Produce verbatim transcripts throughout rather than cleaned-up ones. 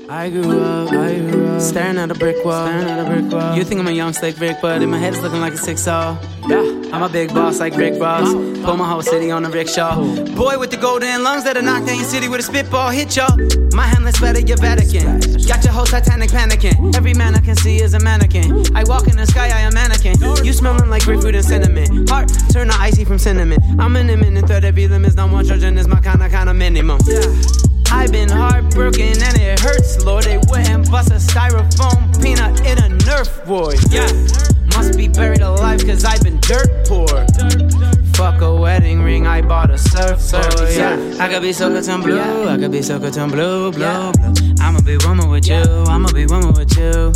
I grew up, I grew up, staring at a brick wall, staring at a brick wall. You think I'm a young slick Rick, but in my head it's looking like a six-all. Yeah, I'm a big boss like Rick Ross. Pull my whole city on a rickshaw. Boy with the golden lungs that'll knock down your city with a spitball hit y'all. My hamlet's better, your Vatican. Got your whole Titanic panicking. Every man I can see is a mannequin. I walk in the sky, I am mannequin. You smelling like grapefruit and cinnamon. Heart turn to icy from cinnamon. I'm an imminent threat, every limb is no more children is my kind of kind of minimum. Yeah. I've been heartbroken and it hurts, Lord. They wouldn't bust a styrofoam peanut in a Nerf boy. Yeah, must be buried alive cause I've been dirt poor. Fuck a wedding ring, I bought a surfboard. Yeah, I could be so cotton blue, I could be so cotton blue, blue, blue. I'ma be woman with you, I'ma be woman with you.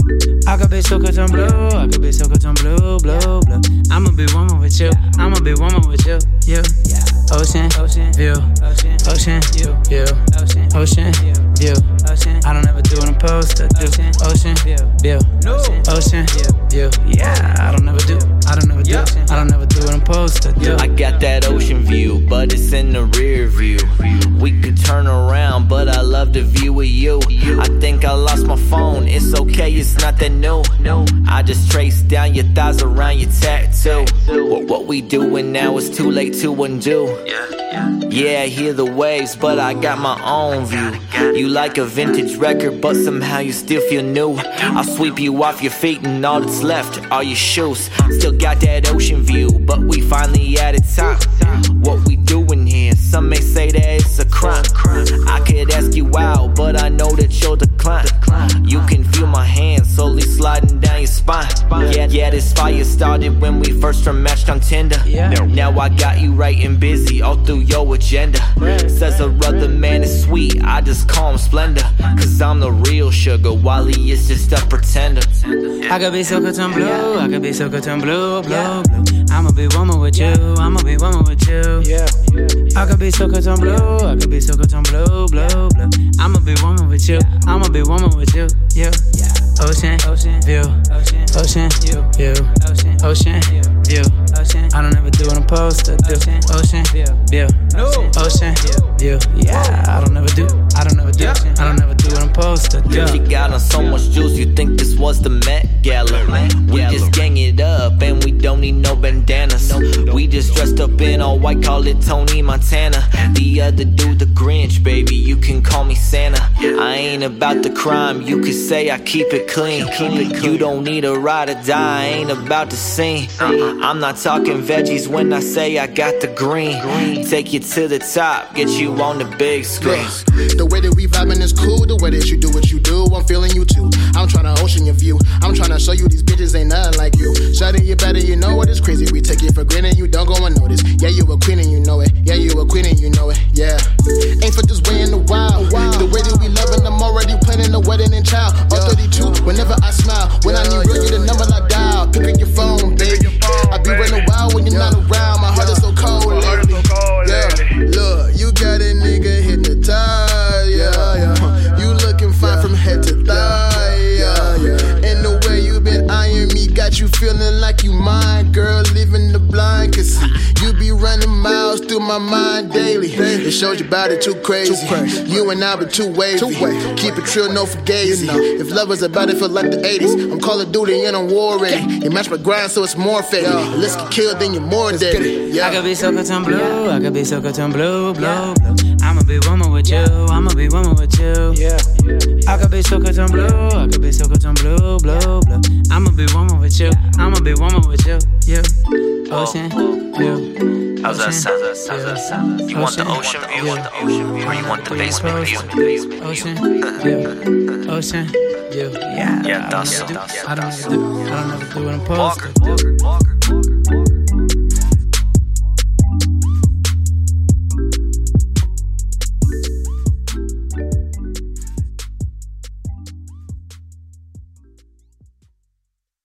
I could be so cotton blue, I could be so cotton blue, blue, blue. I'ma be woman with you, I'ma be woman with you, you. Ocean, ocean, view, ocean, ocean, view, ocean, ocean, view, ocean. I don't ever do what I'm supposed to do. Ocean, view, ocean, view. Yeah, I don't ever do, I don't ever do, I don't ever do what I'm supposed to do. I got that ocean view, but it's in the rear view. We could turn around, but I love the view of you. I think I lost my phone. It's okay, it's not that new. I just traced down your thighs around your tattoo. What, what we doing now is too late to undo. Yeah, I hear the waves, but I got my own view. You like a vintage record, but somehow you still feel new. I'll sweep you off your feet and all that's left are your shoes. Still got that ocean view, but we finally at the top. What we doing here? Some may say that it's a crime. I could ask you out, but I know that you'll decline. You can feel my hands slowly sliding down your spine. Yeah, yeah, this fire started when we first matched on Tinder. Now I got you writing busy all through your agenda. Says a other man is sweet, I just call him Splendor. Cause I'm the real sugar, while he is just a pretender. I could be so cotton blue, I could be so cotton blue, blue, blue. I'ma be woman with you, I'ma be woman with you. I could be so cotton blue, I could be so cotton blue, blue, blue. I'ma be woman with you, I'ma be woman with you. Yeah. Ocean, ocean, view, ocean, ocean, view, ocean, ocean, view, ocean. I don't ever do what I'm supposed to do. Ocean, view, ocean, view. Yeah, I don't ever do, I don't ever do, I don't ever do what I'm supposed to do. She got on so much juice, you think this was the Met Gala. We just gang it up and we don't need no bandanas. We just dressed up in all white, call it Tony Montana. The other dude, the Grinch, baby, you can call me Santa. I ain't about the crime, you could say I keep it clean. You don't need a ride or die, I ain't about the scene. I'm not talking veggies when I say I got the green. Take you to the top, get you on the big screen. The way that we vibing is cool, the way that you do what you do, I'm feeling you too. I'm tryna ocean your view, I'm tryna show you these bitches ain't nothing like you. Shutting you better, you know what is crazy. We take it for granted, you don't go unnoticed. Yeah, you a queen and you know it. Yeah, you a queen and you know it. Yeah, ain't for this way in the wild. The way that we loving, I'm already planning the wedding and child. All thirty-two, whenever I smile, when I need real, get the number I dial. Pick up your phone, baby. I be running wild when you're not around. My heart is so cold lately. Yeah, look, you got a nigga hypnotized. Yeah, yeah. You looking fine from head to thigh. Yeah, yeah. And the way you been eyeing me got you feeling like you mine, girl. Living the blind, cause see, you be running miles through my mind daily. It shows your body too crazy. You and I be too wavy. Keep it trill, no fugazi. If love was about it, feel like the eighties. I'm Call of Duty and I'm war ready. You match my grind, so it's more fake. Let's get killed, then you're more dead. Yeah. I could be so cotton blue, I could be so cotton blue, blue, blue. I'ma be woman with you, I'ma be woman with you. Yeah. I could be so cotton blue, I could be so cotton blue, blue, blue. I'ma be woman with you, I'ma be woman with you. Yeah. Ocean view. How's that sound? How's that sound? You want the ocean view, or you want the basement view? Ocean view. Ocean view. Yeah. Yeah, that's so. I don't ever do, I don't ever do what I'm supposed to do.